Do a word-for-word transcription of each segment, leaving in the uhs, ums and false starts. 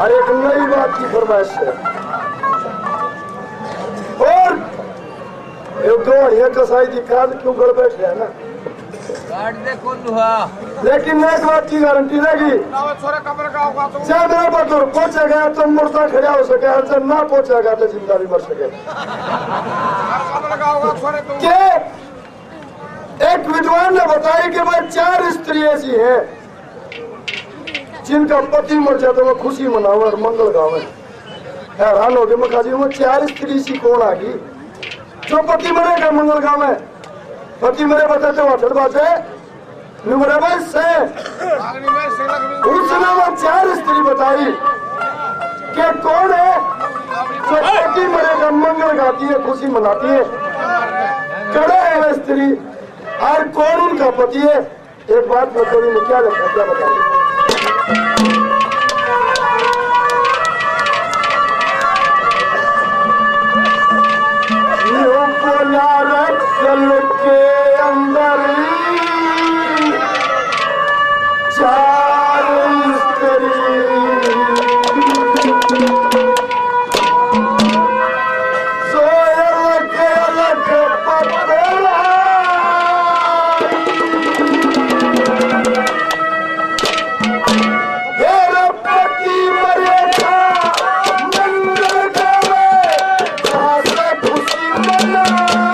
और एक नई बात की फरमाइश है। और एक दो ये कसाई की काट क्यों कर बैठे है ना, काट दे कौन हुआ, लेकिन एक बात की गारंटी रहेगी, चाहे मेरा बदूर पहुंचेगा तो मुर्दा खड़ा हो सके, जब ना पहुंचेगा तो जिंदा भी मर सके। के एक विद्वान ने बताया कि भाई चार स्त्री ऐसी हैं जिनका पति मर जाए तो वो खुशी मनावे और मंगल गावे। हैरान हो गए मखाजी, वो चार स्त्री सी कौन आ गई जो पति मरेगा मंगल गावे, पति मरे बताते वहां चढ़वाते नुमराबाई से उसने वो चार स्त्री बताई कि कौन है जो पति मरेगा मंगल गाती है, खुशी मनाती है, कड़े है स्त्री, और कौन उनका पति है। एक बात मैं थोड़ी में क्या लगता क्या बताइए, चल के अंदर चार स्त्री सोए अलग अलग पतला, मेरा पति मरेगा मंगल गावे, कहाँ से खुशी मना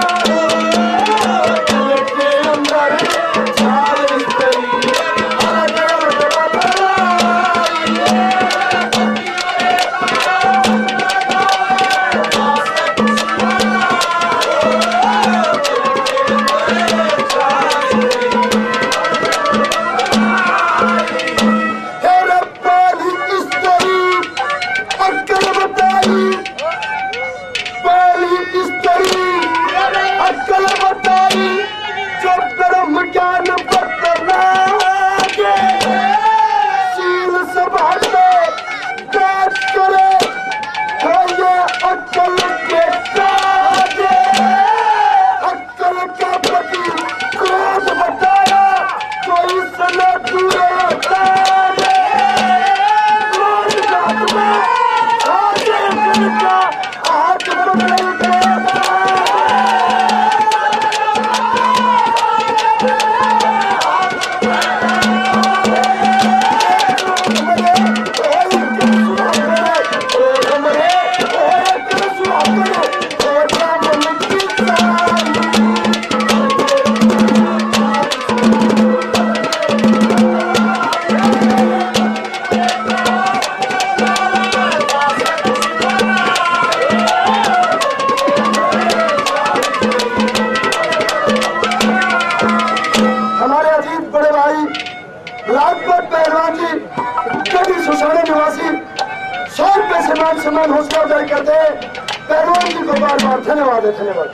सम्मान हौसला अफजाई करते हैं पहलवान जी को बार बार धन्यवाद है। धन्यवाद।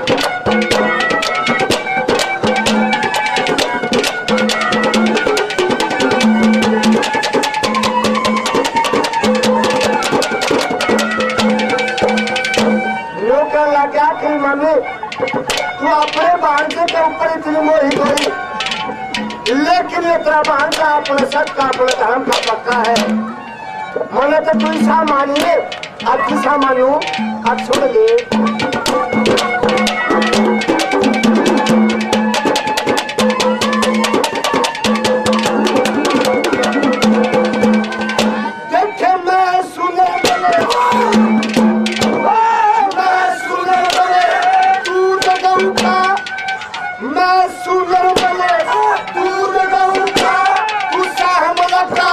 लोग लगा कि मम्मी तू अपने बांध के ऊपर इतनी मोहित हुई, लेकिन ये तेरा बांध का अपने सच का अपने धर्म का पक्का है। मैंने तो तू ईसा मानिए, अब किसा मानू, अब सुन ले। देखे मैं सुने बने, मैं सुने बने तू जगऊका, मैं सुने बने तू जगऊका, तू सहमला का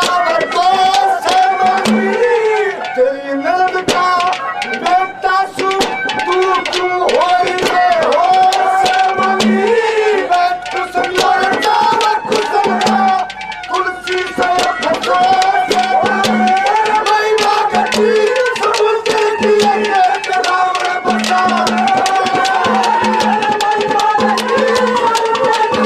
तेरी नंद का बेटा सु तू क्यों हो रे हो सेवनी, मैं कुछ लड़का मैं कुछ लड़का कुर्सी से फंसा मेरा भाई बागती सब तेरी ये तेरा मैं बता मेरा भाई बागती सब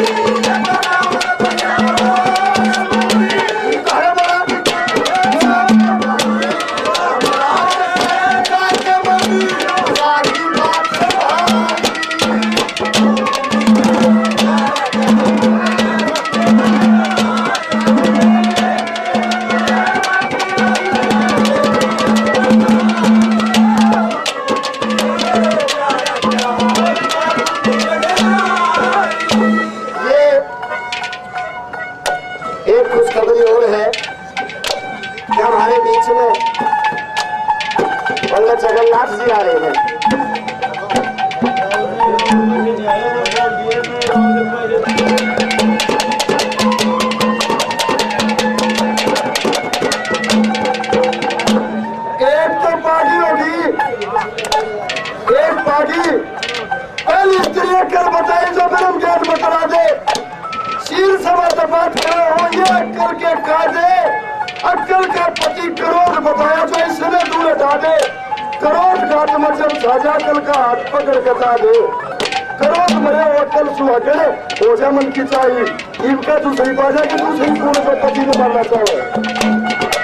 बता दे, करोड़ घाट में जब साजा कल का हाथ पकड़ कता दे, करोड़ मरे होटल सुहागड़े हो जा मन की चाहिए, इनका दूसरी बाजा की दूसरी कौन को पति ने मारना चाहे।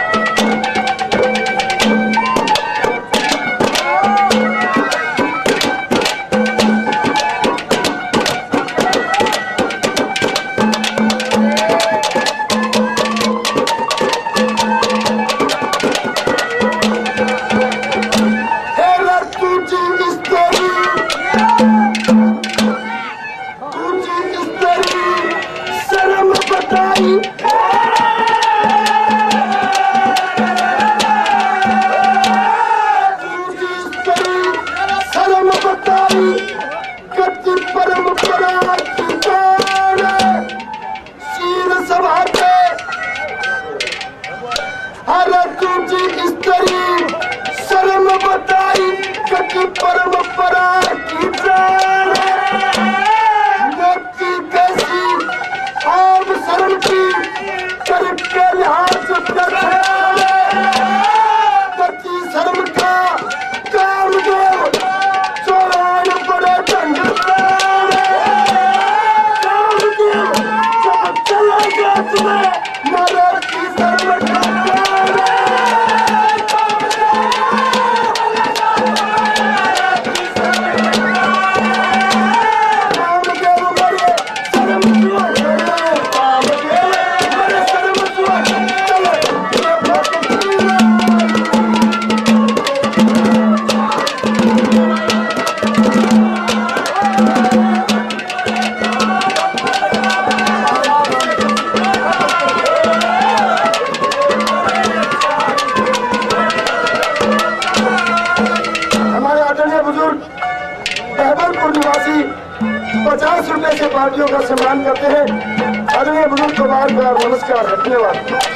पचास रुपए से पार्टियों का सम्मान करते हैं। आदरणीय बुजुर्ग को बार बार नमस्कार, धन्यवाद।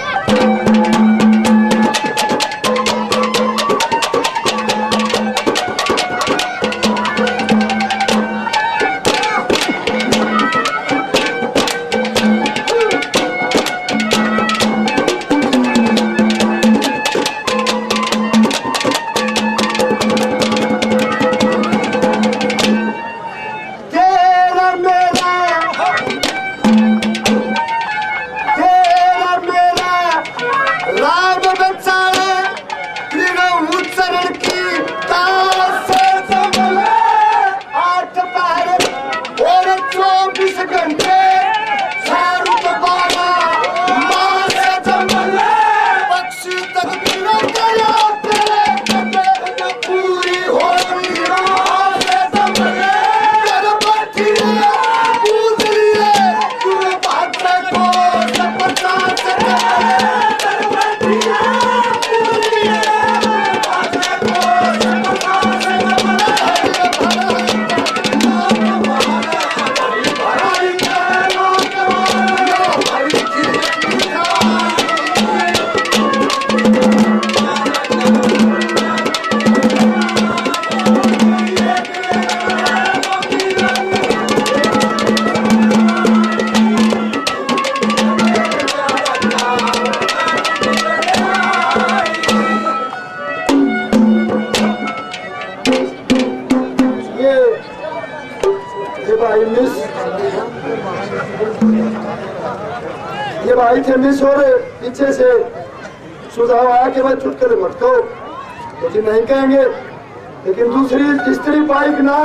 ये भाई थे मिस और पीछे से सुझाव आया कि भाई चुटकुले मत कहो, तो जी नहीं कहेंगे, लेकिन दूसरी स्त्री पाई ना,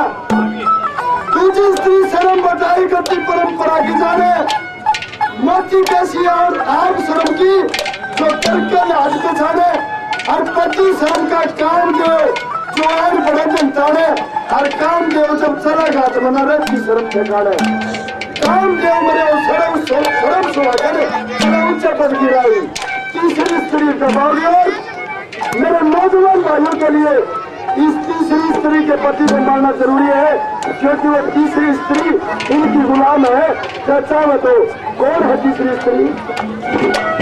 दूसरी स्त्री शर्म बताई करती परंपरा की जाने, मोती कैसी और आम शर्म की जो करके आज के जाने, हर पति शर्म का काम दे जो आज बड़े जनता ने, हर काम देव जब चला घाट मना रहे की शर्म ठिकाने, काम देव मेरे शर्म शर्म सुहागन मेरा ऊंचा पद गिराई। तीसरी स्त्री का बावजूद मेरे नौजवान भाइयों के लिए इस तीसरी स्त्री के पति को मानना जरूरी है, क्योंकि वो तीसरी स्त्री इनकी गुलाम है। चाचा बताओ कौन है तीसरी स्त्री?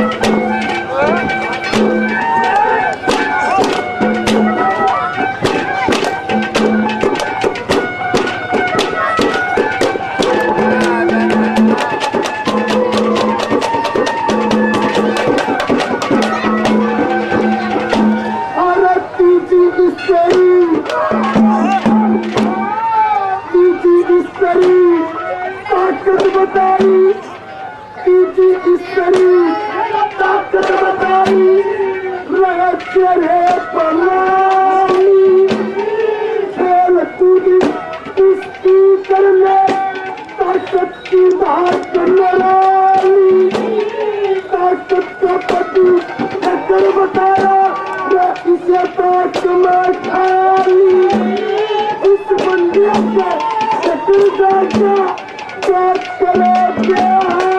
ताकत बताई, तीसरी स्त्री ताकत बताई, रहस्य है पलानी, खेल कूदी कुश्ती करने ताकत की बात लड़ाई, ताकत का पति ठक्कर बताया, मैं इसे ताक में खाली, इस बंदे से ठक्कर जाकर बात करो क्या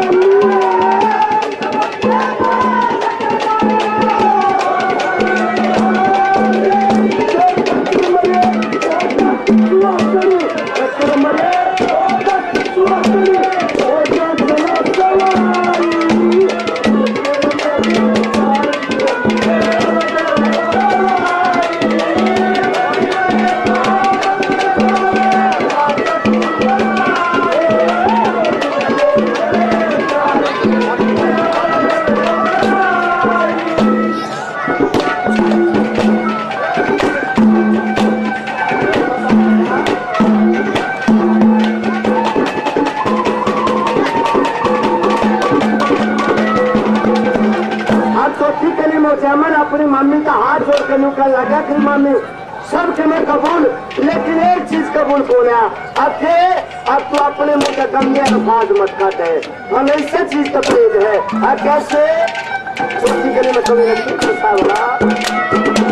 अपनी मम्मी का हाथ जोड़ के नुका लगा कि मम्मी सब के मैं कबूल, लेकिन एक चीज कबूल बोला, अब के अब तो अपने मुंह का गंदे अल्फाज मत कहते हैं, हमेशा चीज का प्रेम है। अब कैसे छोटी गली में कभी नहीं खुशा होला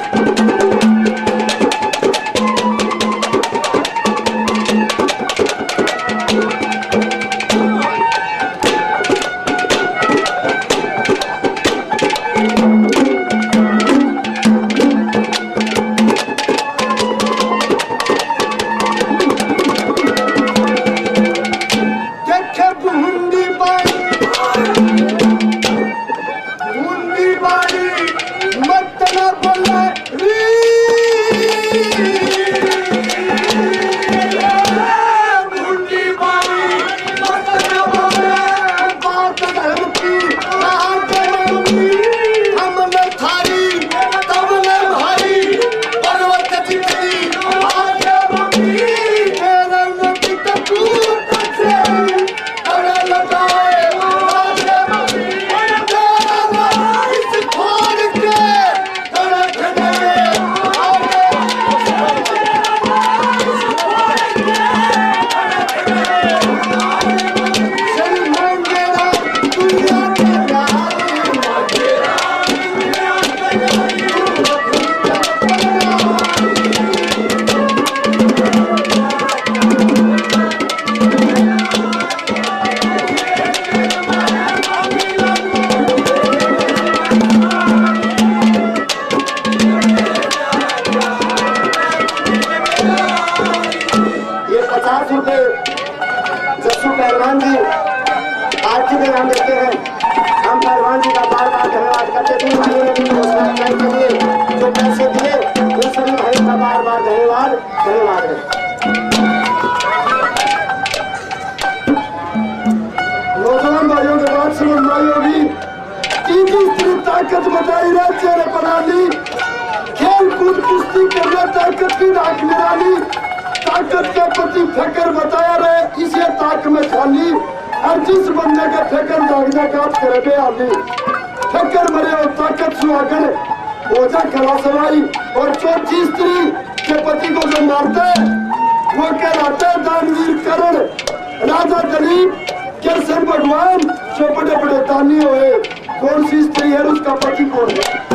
पहलवान जी आरती में नाम देते हैं। हम पहलवान जी का बार बार धन्यवाद करते थे भाइयों ने भी हौसला अफजाई के लिए जो पैसे दिए उन सभी भाई का बार बार धन्यवाद धन्यवाद है। नौजवान भाइयों के बात समझ होगी तीन स्त्री ताकत बताई राज्य ने बना ली, खेल कूद कुश्ती करना ताकत की राख निराली, ताकत का पति फेकर बताया रहे इसे ताक में खाली, और जिस बंदे का फेकर जागने का करे बे आली, फेकर मरे और ताकत सुहागन ओझा कला सवाई, और चौथी स्त्री के पति को जो मारते वो कहलाते दानवीर करण, राजा दलीप कृष्ण भगवान जो बड़े बड़े दानी हुए, कौन सी स्त्री है उसका पति कौन है?